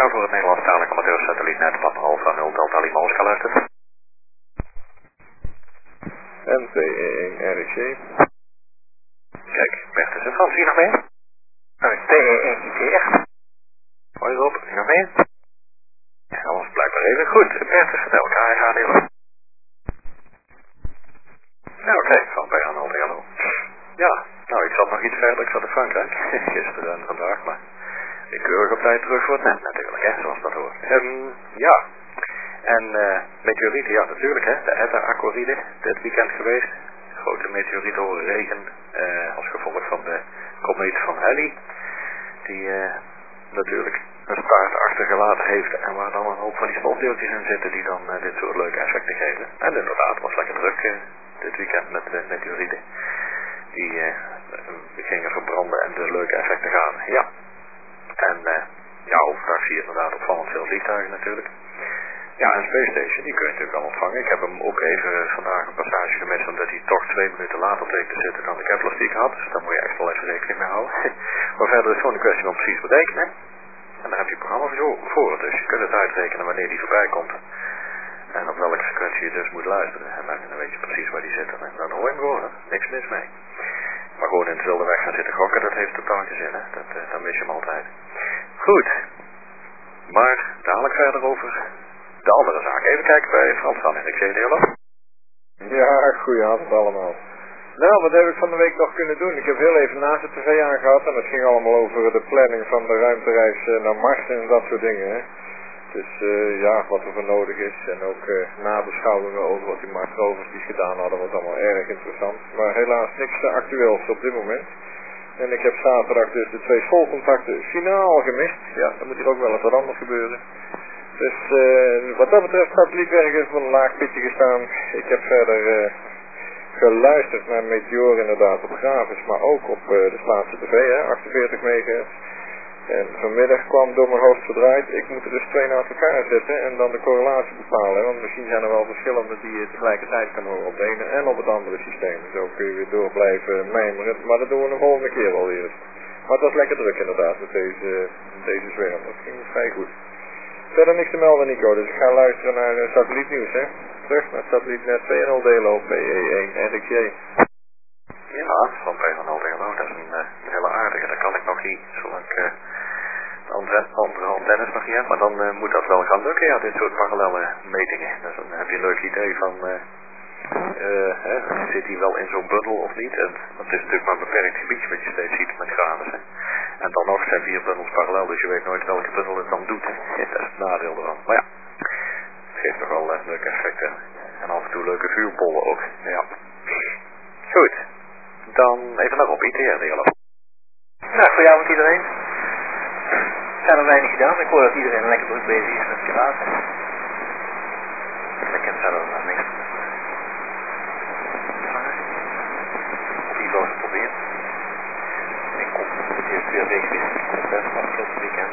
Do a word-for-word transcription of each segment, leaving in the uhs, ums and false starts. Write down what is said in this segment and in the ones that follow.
Oscar voor het Nederlandstalige amateursatellietnet van Alpha nul Delta Lima Oscar luistert. M T E één R X J. Kijk, Bert is er van, zie je nog mee? T E één I T R. Hoi Rob, zie je nog mee? Ja, alles blijkbaar even goed. Bert is vertel, K H D L. Ja, oké, okay. Van bij Arnold, hallo. Ja, nou, ik zat nog iets verder, ik zat in Frankrijk, gisteren en vandaag, maar ik keurig op tijd terug voor het net natuurlijk, hè, zoals dat hoort. Um, ja, en uh, meteorieten, ja natuurlijk, hè, de Eta-Aquaride, dit weekend geweest, grote meteorietenregen, uh, als gevolg van de komeet van Halley, die uh, natuurlijk een staart achtergelaten heeft en waar dan een hoop van die stofdeeltjes in zitten die dan uh, dit soort leuke effecten geven. En inderdaad, was lekker druk uh, dit weekend met uh, meteorieten. Die uh, gingen verbranden en de leuke effecten gaan. Ja. En uh, ja, overdag zie je inderdaad opvallend veel vliegtuigen natuurlijk. Ja, en Space Station, die kun je natuurlijk al ontvangen. Ik heb hem ook even vandaag een passage gemist, omdat hij toch twee minuten later bleek te zitten dan de Kepler die ik had. Dus daar moet je echt wel even rekening mee houden. Maar verder is het gewoon een kwestie van precies berekenen. En daar heb je het programma voor. Dus je kunt het uitrekenen wanneer die voorbij komt. En op welke frequentie je dus moet luisteren. En dan weet je precies waar die zitten. En dan hoor je hem gewoon, hè. Niks mis mee. Maar gewoon in dezelfde weg gaan zitten gokken, dat heeft totaal geen zin, hè. Dat, uh, dan mis je hem altijd. Goed. Maar dadelijk verder over de andere zaak. Even kijken bij Frans van Erik C D L. Ja, goedenavond allemaal. Nou, wat heb ik van de week nog kunnen doen? Ik heb heel even naast de tv aangehad en het ging allemaal over de planning van de ruimtereis naar Mars en dat soort dingen, hè. Dus uh, ja, wat er voor nodig is en ook uh, nabeschouwingen over wat die Mars-rovers die gedaan hadden, was allemaal erg interessant. Maar helaas niks uh, actueels op dit moment. En ik heb zaterdag dus de twee schoolcontacten finaal gemist. Ja, dan moet hier ook wel eens wat anders gebeuren. Dus uh, wat dat betreft satellietwerk is van een laag pitje gestaan. Ik heb verder uh, geluisterd naar Meteor inderdaad op Gravis, maar ook op uh, de Slaatse tv, hè, achtenveertig megahertz. En vanmiddag kwam door mijn hoofd verdraaid, ik moet er dus twee naast elkaar zetten en dan de correlatie bepalen. Want misschien zijn er wel verschillende die je tegelijkertijd kan horen op het ene en op het andere systeem. Zo kun je weer door blijven mijmeren, maar dat doen we de volgende keer wel weer. Maar het was lekker druk inderdaad met deze, deze zwerm, dat ging vrij goed. Verder niks te melden Nico, dus ik ga luisteren naar uh, satellietnieuws, hè. Terug naar satellietnet V N L Delo P E één R X J. Ja, van P N L Delo, dat is een, uh, een hele aardige, dat kan ik nog niet, zolang ik uh, de andere, andere antennes nog niet heb, maar dan uh, moet dat wel gaan lukken, ja, dit soort parallelle metingen. Dus dan heb je een leuk idee van, uh, uh, hè, zit hij wel in zo'n bundel of niet, en het is natuurlijk maar een beperkt gebiedje wat je steeds ziet met graden, hè. En dan nog zijn vier bundels parallel, dus je weet nooit welke bundel het dan doet, hè. Dat is het nadeel ervan, maar ja, het geeft toch wel uh, leuke effecten, en af en toe leuke vuurbollen ook, ja. Goed. Dan even naar op I T R D L. Nou, goedenavond iedereen. We zijn er weinig gedaan. Ik hoor dat iedereen lekker druk bezig is met piraten. Ik ken verder nog niks. Op I V O geprobeerd. Ik kom het eerst weer weg is. Het best van het weekend.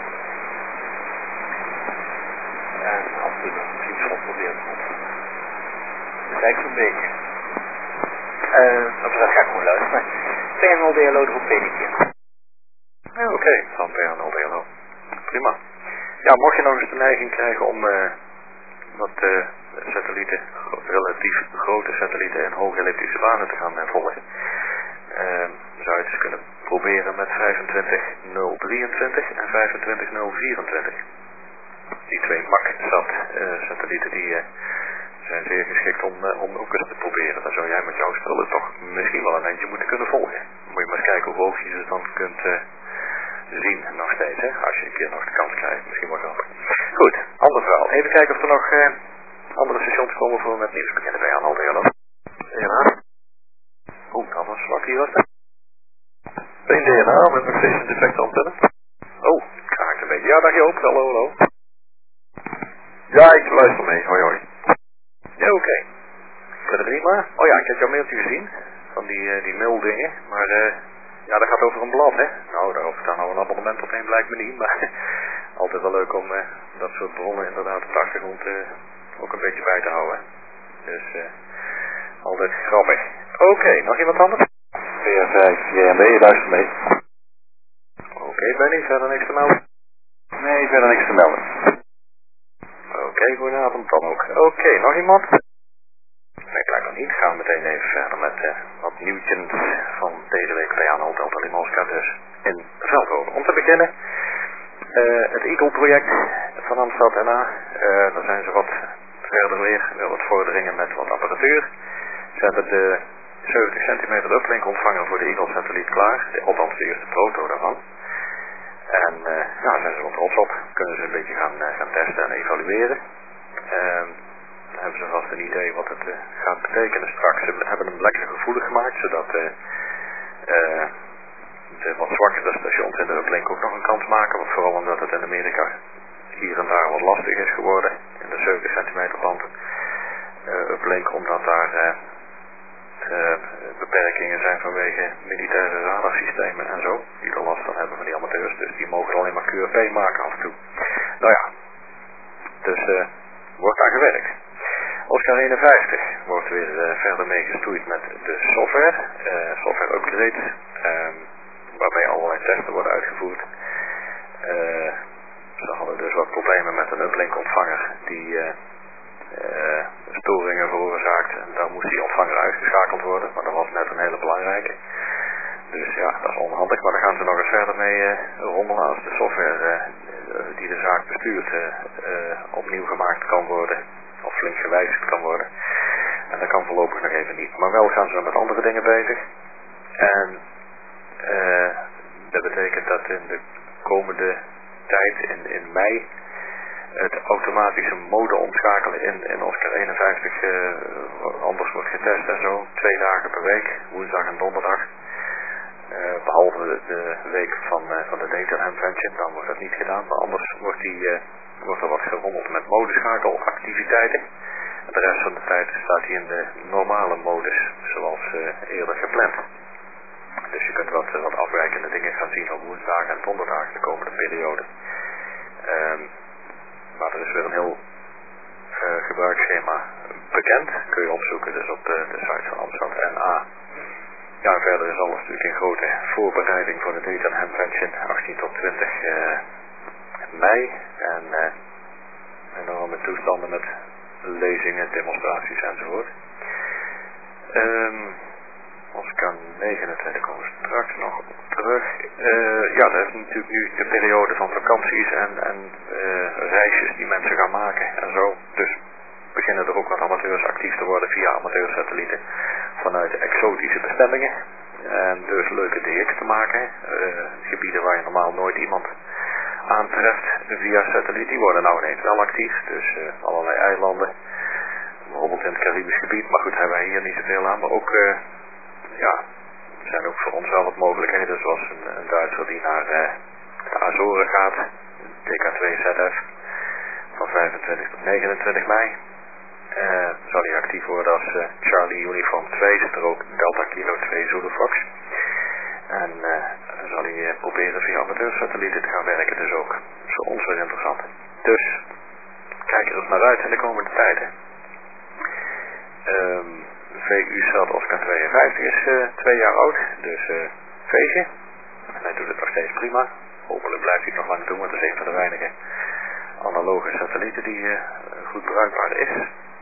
En af en toe nog een fiets geprobeerd. Dat is eigenlijk zo'n beetje. Uh, of dat ga ik gewoon luisteren. P N L D L O erop weet ik je. Ja, oké, okay, van P N L D L O. Prima. Ja, mocht je nog eens de neiging krijgen om uh, wat uh, satellieten, relatief grote satellieten en hoge elliptische banen te gaan uh, volgen, uh, zou je het eens kunnen proberen met vijfentwintig nul drieëntwintig en vijfentwintig nul vierentwintig. Die twee MAC-sat uh, satellieten die uh, zijn zeer geschikt om, uh, om ook eens te proberen. Dan zou jij met jouw spullen toch misschien wel een eindje moeten kunnen volgen. Dan moet je maar eens kijken hoe hoog je ze dan kunt uh, zien nog steeds, hè? Als je een keer nog de kans krijgt. Misschien wel grappig. Goed, ander verhaal. Even kijken of er nog uh, andere stations komen voor met nieuws beginnen bij aan Aldeelo. Ja. Oeh, dat was zwak hier was het. D N A met nog steeds een defecte antenne. Oh, kraakt een beetje. Ja, dag Joop. Hallo, hallo. Ja, ik luister mee. Hoi, hoi. Ja, oké. Okay. Verder prima. Oh ja, ik heb jouw mailtje gezien. Van die, uh, die maildingen. Maar uh, ja, dat gaat over een blad, hè. Nou, daar staan nou een abonnement op heen, blijkt me niet. Maar altijd wel leuk om uh, dat soort bronnen inderdaad op de achtergrond uh, ook een beetje bij te houden. Dus uh, altijd grappig. Oké, okay, nog iemand anders? V R vijf J M B, luister mee. Oké, okay, Benny, verder niks te melden? Nee, verder niks te melden. Oké, okay, goedenavond dan ook. Oké, okay, nog iemand? Nee, blijkbaar niet. Gaan we meteen even verder met uh, wat nieuwtjes van deze week bij Jan Delta Limonska dus in Veldhoven. Om te beginnen, uh, het Eagle-project van Amsterdam N A. Uh, daar zijn ze wat verder weer, weer wat vorderingen met wat apparatuur. Ze hebben de zeventig centimeter uplink ontvanger voor de Eagle satelliet klaar, althans de eerste proto daarvan. En uh, nou, daar zijn ze wel trots op. Kunnen ze een beetje gaan, uh, gaan testen en evalueren. Uh, dan hebben ze vast een idee wat het uh, gaat betekenen straks. Ze hebben hem lekker gevoelig gemaakt, zodat uh, uh, de wat zwakkere stations in de uplink ook nog een kans maken. Want vooral omdat het in Amerika hier en daar wat lastig is geworden. In de zeventig centimeter band uh, uplink, omdat daar uh, uh, beperkingen zijn vanwege militaire radarsystemen en zo. Die er last van hebben van die amateurs. Dus die mogen alleen maar Q R P maken af en toe. Nou ja, dus uh, wordt daar gewerkt. Oscar eenenvijftig wordt weer uh, verder mee gestoeid met de software. Uh, software upgrades. Um, waarbij allerlei testen worden uitgevoerd. Uh, ze hadden dus wat problemen met een uplink ontvanger die uh, uh, storingen veroorzaakt. En daar moest die ontvanger uitgeschakeld worden. Maar dat was net een hele belangrijke. Dus ja, dat is onhandig. Maar daar gaan ze nog eens verder mee uh, rommelen als de software uh, die de zaak bestuurt uh, uh, opnieuw gemaakt kan worden. Of flink gewijzigd kan worden. En dat kan voorlopig nog even niet. Maar wel gaan ze met andere dingen bezig. En uh, dat betekent dat in de komende tijd, in, in mei, het automatische mode omschakelen in, in Oscar eenenvijftig uh, anders wordt getest en zo. Twee dagen per week, woensdag en donderdag. Uh, behalve de, de week van, uh, van de Data Convention, dan wordt dat niet gedaan. Maar anders wordt, die, uh, wordt er wat gerommeld met modeschakelactiviteiten. En de rest van de tijd staat hij in de normale modus, zoals uh, eerder gepland. Dus je kunt wat, uh, wat afwijkende dingen gaan zien op woensdagen en donderdagen de komende periode. Um, maar er is weer een heel uh, gebruiksschema bekend. Kun je opzoeken dus op de, de site van Amsterdam N A. Ja, verder is alles natuurlijk in grote voorbereiding voor de Data Convention achttien tot twintig uh, mei. En uh, enorme toestanden met lezingen, demonstraties enzovoort. Um, Oscar negenentwintig komen we straks nog op terug. Uh, ja, dat is natuurlijk nu de periode van vakanties en, en uh, reisjes die mensen gaan maken en zo. Dus beginnen er ook wat amateurs actief te worden via amateursatellieten vanuit exotische bestemmingen. En dus leuke D X te maken. Uh, gebieden waar je normaal nooit iemand aantreft via satelliet, die worden nou ineens wel actief. Dus uh, allerlei eilanden. Bijvoorbeeld in het Caribisch gebied, maar goed, hebben wij hier niet zoveel aan. Maar ook, uh, ja, er zijn ook voor ons wel wat mogelijkheden. Zoals een, een Duitser die naar uh, de Azoren gaat, D K twee Z F, van vijfentwintig tot negenentwintig mei. Uh, zal hij actief worden als uh, Charlie Uniform twee, zit er ook Delta Kilo twee Zulu Fox. En uh, zal hij uh, proberen via amateursatellieten te gaan werken, dus ook voor ons weer interessant. Dus, kijk er eens naar uit in de komende tijden. Um, V U-Sat Oscar tweeënvijftig is uh, twee jaar oud, dus uh, feestje. En hij doet het nog steeds prima. Hopelijk blijft hij het nog lang doen, want het is een van de weinige analoge satellieten die uh, goed bruikbaar is.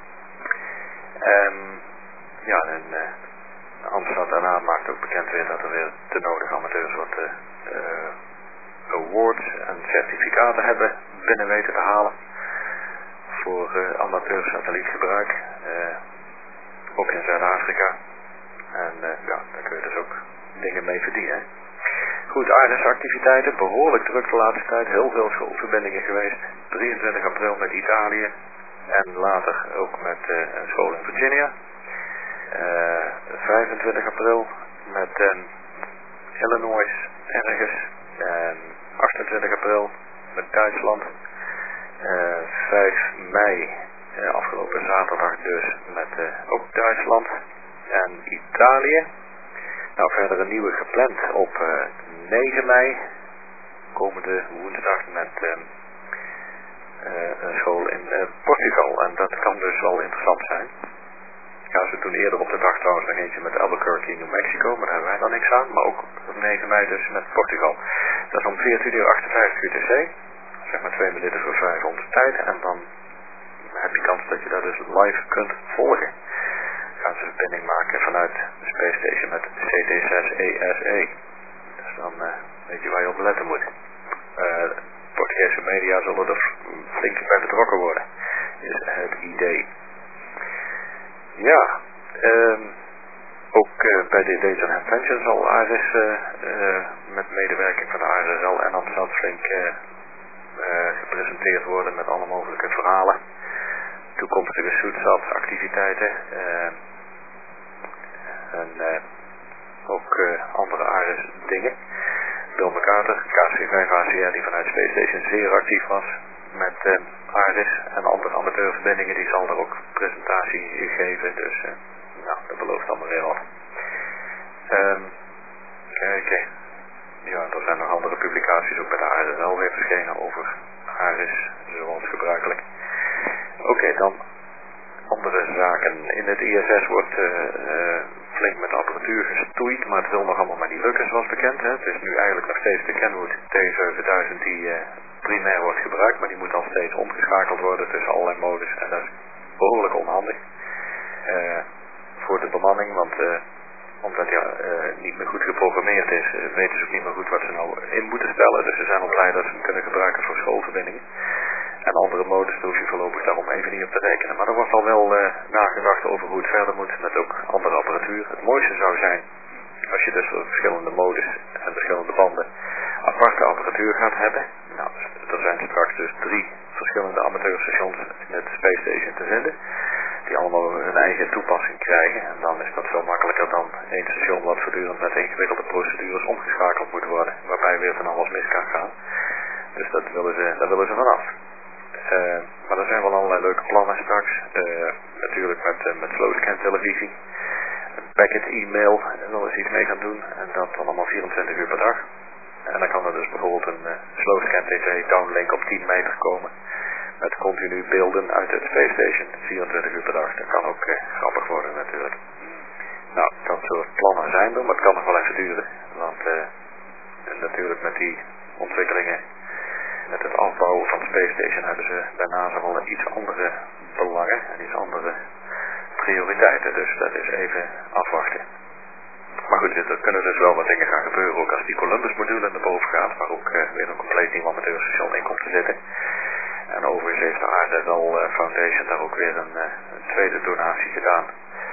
Um, ja, en uh, Amsterdam N A maakt ook bekend weer dat er weer de nodige amateurs wat uh, uh, awards en certificaten hebben binnen weten te halen voor uh, amateursatellietgebruik, uh, ook in Zuid-Afrika. En uh, ja, daar kun je dus ook dingen mee verdienen. Goed, aardesactiviteiten, behoorlijk druk de laatste tijd, heel veel schoolverbindingen geweest. drieëntwintig april met Italië en later ook met uh, een school in Virginia. Uh, vijfentwintig april met um, Illinois ergens. En achtentwintig april met Duitsland. Uh, vijf mei, uh, afgelopen zaterdag dus, met uh, ook Duitsland en Italië. Nou, verder een nieuwe gepland op uh, negen mei, komende woensdag met uh, uh, een school in uh, Portugal. En dat kan dus wel interessant zijn. Ja, ze doen eerder op de dag trouwens nog eentje met Albuquerque, New Mexico, maar daar hebben wij dan niks aan. Maar ook op negen mei dus met Portugal. Dat is om veertien uur achtenvijftig U T C. zeg maar twee minuten voor vijf onze tijd. En dan heb je kans dat je dat dus live kunt volgen. Gaan ze een verbinding maken vanuit de Space Station met C T zes E S E. Dus dan uh, weet je waar je op letten moet. Uh, Portugese media zullen er flink bij betrokken worden, is het idee. Ja, um, ook uh, bij de Data and Pension zal ARIS uh, uh, met medewerking van de A R S L en Amsterdam flink uh, uh, gepresenteerd worden met alle mogelijke verhalen. Toekomstige zoetsat activiteiten uh, en uh, ook uh, andere A R S dingen. Bill McCarter, K C vijf A C R, die vanuit Space Station zeer actief was met uh, ARIS en andere amateurverbindingen, die zal er ook presentatie geven, dus uh, nou, dat belooft allemaal weer wat. Um, kijken, ja, er zijn nog andere publicaties ook bij de A R S L weer verschenen over ARIS, zoals gebruikelijk. Oké, okay, dan andere zaken. In het I S S wordt uh, uh, flink met apparatuur gestoeid, maar het wil nog allemaal maar niet lukken zoals bekend. Hè. Het is nu eigenlijk nog steeds de Kenwood T zevenduizend die uh, primair wordt gebruikt, maar die moet al steeds omgeschakeld worden tussen allerlei modus en dat is behoorlijk onhandig. Uh, voor de bemanning, want uh, omdat hij uh, niet meer goed geprogrammeerd is, uh, weten ze ook niet meer goed wat ze nou in moeten stellen. Dus ze zijn al blij dat ze hem kunnen gebruiken voor schoolverbindingen. En andere modus hoef je voorlopig daarom even niet op te rekenen. Maar er wordt al wel uh, nagedacht over hoe het verder moet met ook andere apparatuur. Het mooiste zou zijn als je dus voor verschillende modus en verschillende banden aparte apparatuur gaat hebben. Nou, er zijn straks dus drie verschillende amateurstations in het Space Station te vinden. Die allemaal hun eigen toepassing krijgen. En dan is dat veel makkelijker dan één station wat voortdurend met ingewikkelde procedures omgeschakeld moet worden. Waarbij weer van alles mis kan gaan. Dus dat willen ze, daar willen ze vanaf. Uh, maar er zijn wel allerlei leuke plannen straks. Uh, natuurlijk met, uh, met slowscan televisie. Packet e-mail, daar willen ze iets mee gaan doen. En dat dan allemaal vierentwintig uur per dag. En dan kan er dus bijvoorbeeld een uh, slowscan tv downlink op tien meter komen. Met continu beelden uit het Space Station, vierentwintig uur per dag. Dat kan ook uh, grappig worden natuurlijk. Nou, dat soort plannen zijn er, maar het kan nog wel even duren. Want uh, natuurlijk met die ontwikkelingen, met het afbouwen van de Space Station hebben ze daarnaast wel iets andere belangen en iets andere prioriteiten. Dus dat is even afwachten. Maar goed, er kunnen dus wel wat dingen gaan gebeuren, ook als die Columbus module naar boven gaat, waar ook uh, weer een compleet nieuw amateurstation in komt te zitten. En overigens heeft de A R S L Foundation daar ook weer een, een tweede donatie gedaan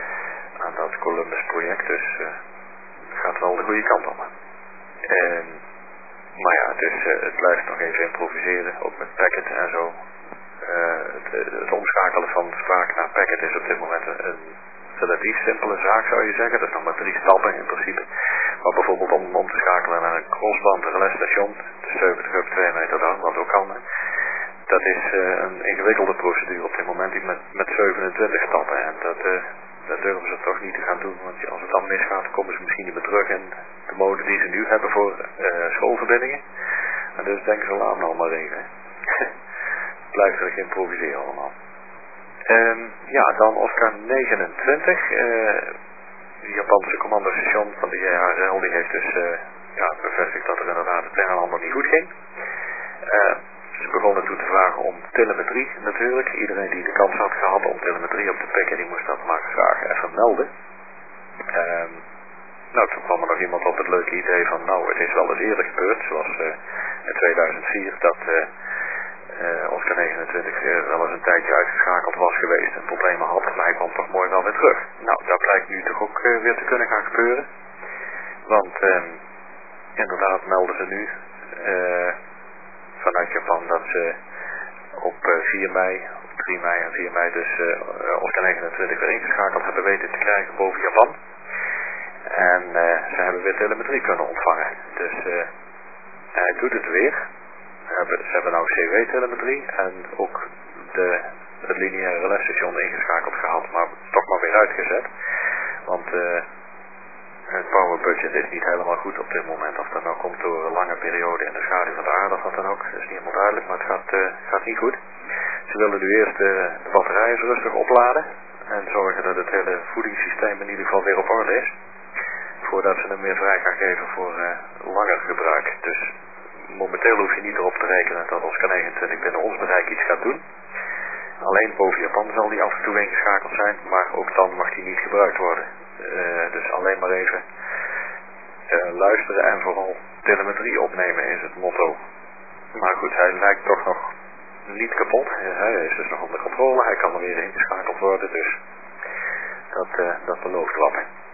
aan dat Columbus project. Dus uh, het gaat wel de goede kant op. En, maar ja, het, is, uh, het blijft nog even improviseren, ook met packet en zo. Uh, het, het omschakelen van spraak naar packet is op dit moment een, een relatief simpele zaak, zou je zeggen. Dat is nog maar drie stappen in principe. Maar bijvoorbeeld om om te schakelen naar een crossband relais-station, de zeventig op twee meter lang, wat ook kan. Dat is uh, een ingewikkelde procedure op dit moment, die met, met zevenentwintig stappen. En dat, uh, dat durven ze toch niet te gaan doen, want als het dan misgaat, komen ze misschien niet meer terug in de mode die ze nu hebben voor uh, schoolverbindingen. En dus denken ze, laat nou maar even. Blijft er geïmproviseerd allemaal. Um, ja, dan Oscar negenentwintig. Uh, de Japanse commandostation van de J H R L die heeft dus uh, ja, bevestigd dat er inderdaad het een en ander niet goed ging. Uh, Ze begonnen toen te vragen om telemetrie natuurlijk. Iedereen die de kans had gehad om telemetrie op te pikken, die moest dat maar graag even melden. Um, nou, toen kwam er nog iemand op het leuke idee van, nou, het is wel eens eerder gebeurd, zoals uh, in tweeduizend vier, dat uh, uh, Oscar negenentwintig uh, wel eens een tijdje uitgeschakeld was geweest en problemen had, maar hij kwam toch mooi wel weer terug. Nou, dat blijkt nu toch ook uh, weer te kunnen gaan gebeuren. Want um, inderdaad melden ze nu uh, vanuit Japan dat ze op uh, vier mei, op drie mei en vier mei dus uh, Oscar negenentwintig weer ingeschakeld hebben weten te krijgen boven Japan. En uh, ze hebben weer telemetrie kunnen ontvangen. Dus uh, hij doet het weer. Ze hebben nou C W-telemetrie en ook de, het lineaire relais-station ingeschakeld gehad, maar toch maar weer uitgezet. Want uh, het power budget is niet helemaal goed op dit moment. Of dat nou komt door een lange periode in de schaduw van de aarde of wat dan ook. Dat is niet helemaal duidelijk, maar het gaat, uh, gaat niet goed. Ze willen nu eerst uh, de batterijen rustig opladen en zorgen dat het hele voedingssysteem in ieder geval weer op orde is. Voordat ze hem weer vrij gaan geven voor uh, langer gebruik. Dus momenteel hoef je niet erop te rekenen dat Oscar negenentwintig binnen ons bereik iets gaat doen. Alleen boven Japan zal die af en toe ingeschakeld zijn, maar ook dan mag die niet gebruikt worden. Uh, dus alleen maar even uh, luisteren en vooral telemetrie opnemen is het motto. Maar goed, hij lijkt toch nog niet kapot. Uh, hij is dus nog onder controle, hij kan er weer ingeschakeld worden, dus dat, uh, dat belooft wat.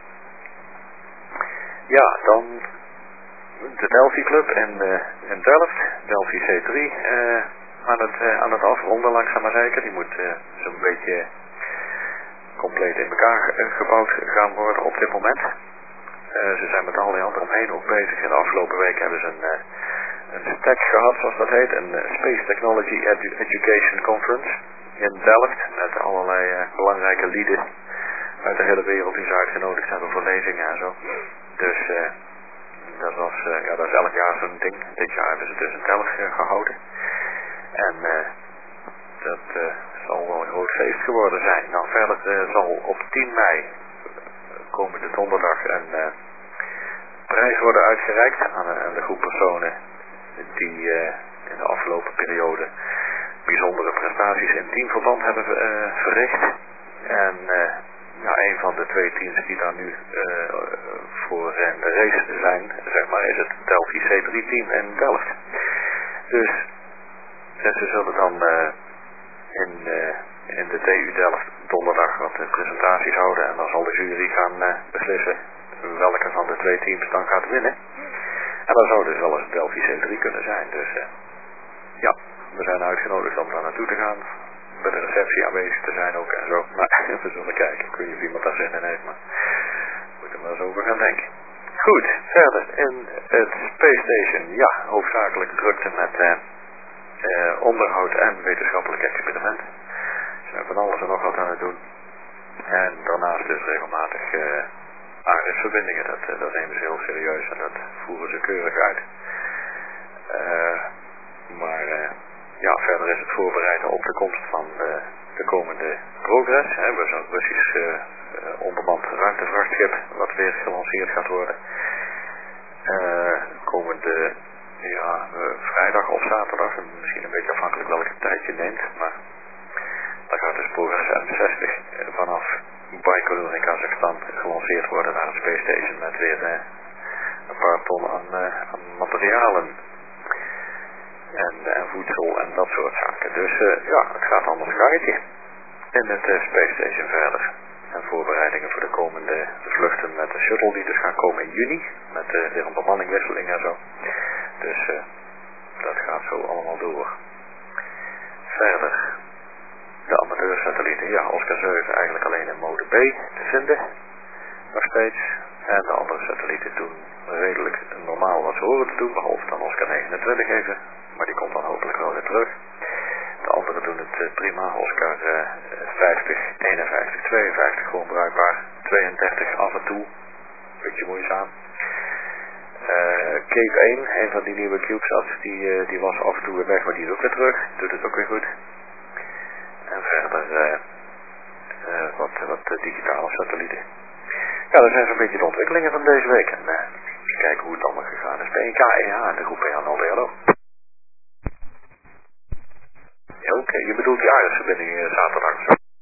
Ja, dan de Delphi Club in, uh, in Delft, Delphi C drie, uh, aan, het, uh, aan het afronden langzaam maar zeker. Die moet uh, zo'n beetje compleet in elkaar uh, gebouwd gaan worden op dit moment. Uh, ze zijn met allerlei anderen omheen ook bezig. In de afgelopen week hebben ze een, uh, een stack gehad, zoals dat heet, een uh, Space Technology Edu Education Conference in Delft, met allerlei uh, belangrijke lieden uit de hele wereld die ze uitgenodigd hebben voor lezingen en zo. Dus uh, dat was, uh, ja, dat is elk jaar zo'n ding. Dit jaar hebben ze dus in Delft uh, gehouden. En uh, dat uh, zal wel een groot feest geworden zijn. Nou, verder uh, zal op tien mei, komende donderdag, een uh, prijs worden uitgereikt aan, aan de groep personen die uh, in de afgelopen periode bijzondere prestaties in teamverband hebben uh, verricht. En uh, ja, een van de twee teams die daar nu uh, voor in de race zijn, zeg maar, is het Delphi C drie team in Delft. Dus en ze zullen dan uh, in, uh, in de T U Delft donderdag wat uh, presentaties houden en dan zal de jury gaan uh, beslissen welke van de twee teams dan gaat winnen. En dan zou dus wel eens Delphi C drie kunnen zijn. Dus uh, ja, we zijn uitgenodigd om daar naartoe te gaan, bij de receptie aanwezig te zijn ook en zo. Maar we zullen kijken, ik weet niet of iemand daar zin in heeft, maar we moeten er maar eens over gaan denken. Goed, verder in het Space Station, ja, hoofdzakelijk drukte met uh, uh, onderhoud en wetenschappelijke experimenten. Ze zijn van alles en nog wat aan het doen. En daarnaast dus regelmatig uh, aardverbindingen, dat, uh, dat nemen ze heel serieus en dat voeren ze keurig uit. Uh, maar uh, ja, verder is het voorbereiden op de komst van uh, de komende Progress. Hè, we zo'n Russisch uh, uh, onbemand ruimtevrachtschip wat weer gelanceerd gaat worden. Uh, komende ja, uh, vrijdag of zaterdag, en misschien een beetje afhankelijk welke tijd je neemt, maar dan gaat dus Progress M zestig uh, vanaf Baikonur in Kazachstan gelanceerd worden naar het Space Station met weer uh, een paar ton aan, uh, aan materialen. En, en voedsel en dat soort zaken. Dus uh, ja, het gaat allemaal een gangetje in het uh, Space Station verder. En voorbereidingen voor de komende vluchten met de shuttle die dus gaan komen in juni. Met uh, weer een bemanningwisseling en zo. Dus uh, dat gaat zo allemaal door. Verder, de amateursatellieten. Ja, Oscar zeven eigenlijk alleen in mode B te vinden. Nog steeds. En de andere satellieten doen redelijk normaal wat ze horen te doen. Behalve dan Oscar negenentwintig even. Maar die komt dan hopelijk wel weer terug. De anderen doen het uh, prima. Oscar uh, vijftig, eenenvijftig, tweeënvijftig gewoon bruikbaar. tweeëndertig af en toe. Beetje moeizaam. Uh, Cape één, een van die nieuwe CubeSats, die, uh, die was af en toe weer weg, maar die is ook weer terug. Doet het ook weer goed. En verder uh, uh, wat, wat uh, digitale satellieten. Ja, dat zijn zo'n beetje de ontwikkelingen van deze week. En uh, eens kijken hoe het allemaal gegaan is. P N K E H, de groep P N L D L O. Ja, oké. Okay. Je bedoelt die aardverbinding uh, zaterdag.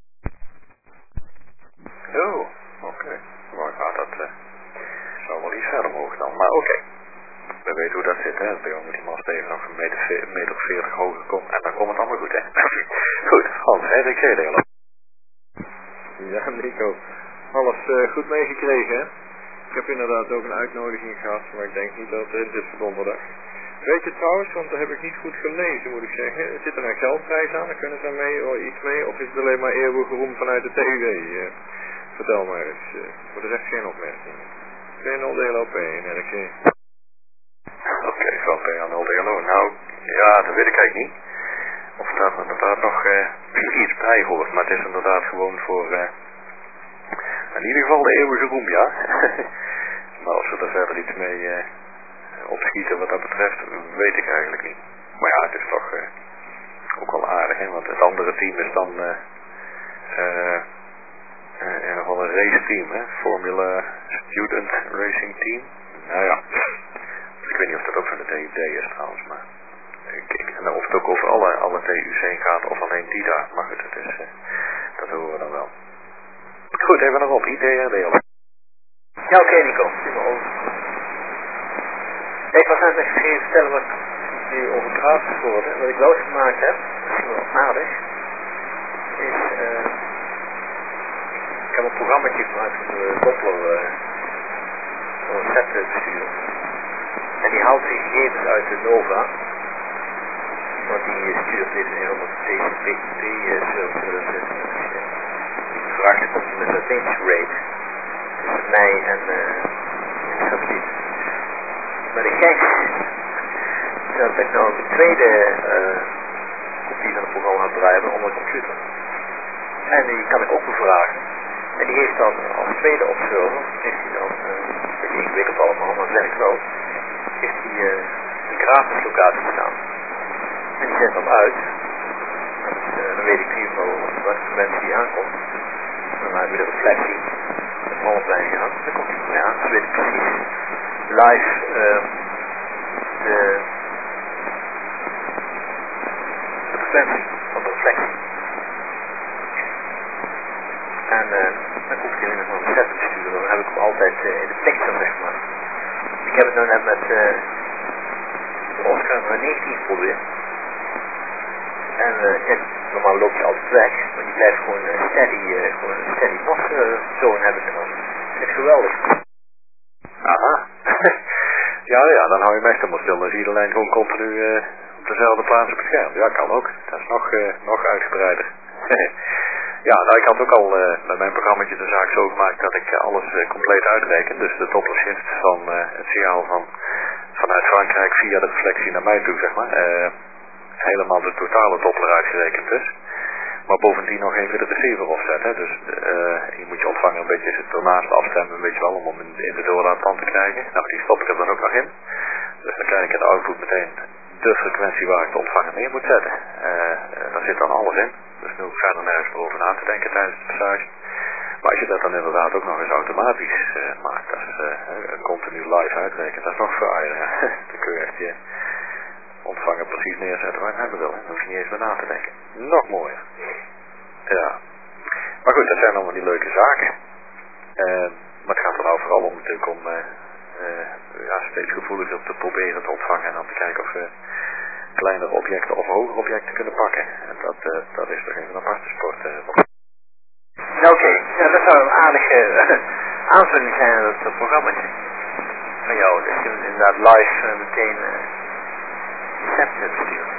Oh, oké. Okay. Maar gaat dat uh, zou wel iets verder mogen dan. Maar oké. Okay. We weten hoe dat zit, hè. Bij ons moet die mast even nog een meter, meter veertig hoger komen. En dan komt het allemaal goed, hè. Goed, Hans, R X C D L O. Ja, Nico. Alles uh, goed meegekregen, hè? Ik heb inderdaad ook een uitnodiging gehad, maar ik denk niet dat het in is voor donderdag. Weet je trouwens, want dat heb ik niet goed gelezen, moet ik zeggen. Zit er een geldprijs aan? Dan kunnen ze daarmee of iets mee? Of is het alleen maar eeuwige roem vanuit de T U W? Uh, vertel maar eens. Uh, voor de rest geen opmerkingen. P N L D L O P en R K. Oké, okay, van P N L D L O. Nou, ja, dat weet ik eigenlijk niet. Of daar inderdaad nog uh, iets bij hoort. Maar het is inderdaad gewoon voor... Uh, in ieder geval de eeuwige roem, ja. Maar of ze er verder iets mee uh, opschieten wat dat betreft, weet ik eigenlijk niet. Maar ja, het is toch uh, ook wel aardig, hè. Want het andere team is dan uh, uh, uh, een van een race team, hè. Formula Student Racing Team. Nou ja, als ik weet niet of dat ook van de T U D is trouwens, maar ik, ik, en of het ook over alle, alle T U's heen gaat of alleen die daar. Maar goed, het is, uh, dat horen we dan wel. Goed, even nog op. I D R D L. Ja, oké okay, Nico. Ik was net even vergeten vertellen wat nu over gratis worden. Wat ik wel eens gemaakt heb, dat is wel aardig, is uh, ik heb een programmaatje gemaakt voor de Doppler uh, voor een set te besturen. En die haalt die gegevens uit de Nova. Want die stuurt dit in op de T C P server. Die vraagt komt met een range rate tussen mij en uh, de satelliet. Maar de gek is dat ik nou een tweede uh, kopie van het programma ga draaien op mijn computer. En die kan ik ook bevragen. En die heeft dan als tweede op server, heeft hij dan, uh, een beetje ingewikkeld allemaal, maar het werkt wel, heeft hij uh, een gratis locatie staan. En die zet dan uit. Dus, uh, dan weet ik in ieder geval wat voor mensen die aankomt. Dan hebben we de reflectie. Dat is allemaal blij gegaan. Dan komt hij voor mij aan. Dan weet ik precies live uh, de, de frequentie van de reflectie. En uh, dan komt hij in een set te sturen. Dan heb ik hem altijd uh, in de picture, zeg maar. Ik heb het nou net met uh, de Oscar negentien geprobeerd. En uh, ja, normaal loop je altijd weg, maar die blijft gewoon uh, steady, uh, gewoon een steady moszone hebben ze dan. Dat is geweldig. Aha. ja, ja, dan hou je meestal maar stil. Dan zie je de lijn gewoon continu uh, op dezelfde plaats op het scherm. Ja, kan ook. Dat is nog, uh, nog uitgebreider. ja, nou ik had ook al uh, met mijn programmaatje de zaak zo gemaakt dat ik uh, alles uh, compleet uitreken. Dus de doppelshift van uh, het signaal van, vanuit Frankrijk via de reflectie naar mij toe, zeg maar. Uh, helemaal de totale doppler uitgerekend dus. Maar bovendien nog even de receiver offset. Hè. Dus uh, je moet je ontvanger een beetje ernaast afstemmen, weet je wel, om hem in, in de doorlaatband te krijgen. Nou, die stop ik er dan ook nog in. Dus dan krijg ik in de output meteen de frequentie waar ik de ontvanger neer moet zetten. Uh, uh, daar zit dan alles in. Dus nu hoef ik verder nergens over na te denken tijdens de passage. Maar als je dat dan inderdaad ook nog eens automatisch uh, maakt, dat is uh, continu live uitrekenen, dat is nog fraaier. Ja. Dan kun je echt je ontvanger precies neerzetten waar je het hebben wil. Dan hoef je niet eens meer na te denken. Nog mooier. Ja. Maar goed, dat zijn allemaal die leuke zaken. Uh, maar het gaat er nou vooral om natuurlijk om uh, uh, ja, steeds gevoeliger te proberen te ontvangen en dan te kijken of we kleinere objecten of hogere objecten kunnen pakken. En dat, uh, dat is toch even een aparte sport. Uh, ja, oké. Okay. Ja, dat zou een aardige uh, aanvulling zijn op het programmaatje van jou. Dat je inderdaad live uh, meteen uh, set stuurt.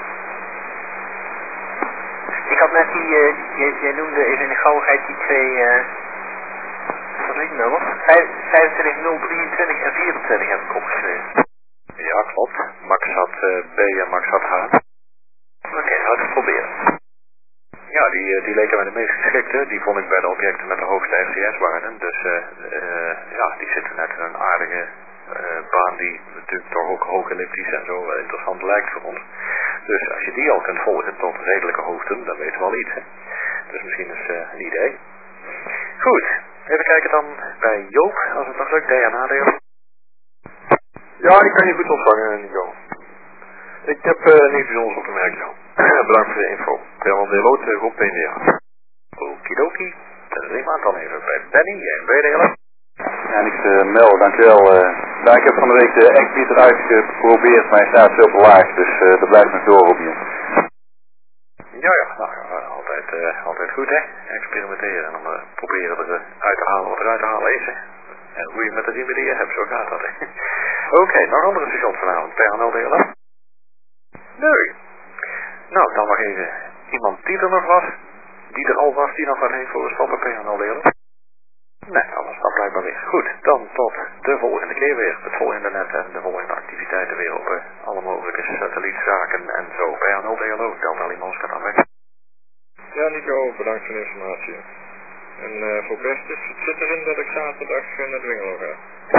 Ik had net die, uh, jij, jij noemde even in de gauwigheid die twee, uh, wat is het nummer? vijfentwintig nul drieëntwintig en vierentwintig heb ik opgeschreven. Ja, klopt. Max had uh, B en Max had H. Oké, okay, nou het proberen. Ja, die, uh, die leken mij de meest geschikte. Die vond ik bij de objecten met de hoogste R C S-waarden. Dus uh, uh, ja, die zitten net in een aardige uh, baan die natuurlijk toch ook hoog elliptisch en zo uh, interessant lijkt voor ons. Dus als je die al kunt volgen tot redelijke hoogten, dan weten we al iets. Hè? Dus misschien is uh, een idee. Goed, even kijken dan bij Joop, als het nog lukt, D N A deel. Ja, die kan je goed ontvangen, Nico. Ik heb uh, niks bijzonders op te merken, Jan. Bedankt voor de info. Ik ben al de rood op P N D A. Okidoki. Prima, dan even bij Benny en B D L. Ja, niks uh, Mel, dankjewel. Uh, nou, ik heb van de week de X-beater uitgeprobeerd, maar hij staat veel te laag, dus uh, dat blijft nog door op je. Ja, ja, nou, ja, altijd, uh, altijd goed hè, experimenteren en dan uh, proberen er uh, uit te halen wat er uit te halen is hè. En hoe je met de dingen die je hebt, zo gaat dat hè. Oké, okay, nog andere stations vanavond, P N L D L. Nee. Nou, dan nog even iemand die er nog was, die er al was, die nog wat heeft voor een stappen P N L D L. Nee, alles staat blijkbaar weer. Goed, dan tot de volgende keer weer. Het volgende net en de volgende activiteiten weer op uh, alle mogelijke satellietzaken en zo. P N L D L O, Delta Lima Oscar dan weg. Ja, Nico, bedankt voor de informatie. En uh, voor Bestes, het zit erin dat ik zaterdag uh, naar Dwingelo ga.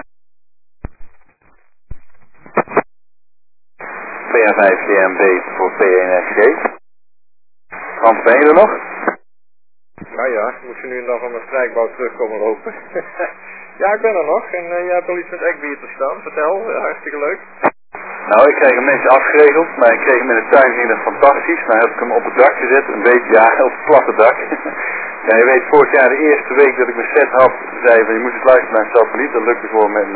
P N vijf C M B voor P één S G. Frans, ben je er nog? Ja, ja, moet je nu en dan van mijn strijkbouw terugkomen lopen. Ja, ik ben er nog en uh, jij hebt al iets met Ekbeater staan, vertel, uh, hartstikke leuk. Nou, ik kreeg hem mensen afgeregeld, maar ik kreeg hem in de tuin, ging dat fantastisch. Nou heb ik hem op het dak gezet, een beetje, ja, op het platte dak. Ja, je weet, vorig jaar de eerste week dat ik mijn set had, zei van je moet eens luisteren naar een satelliet, dat lukte gewoon met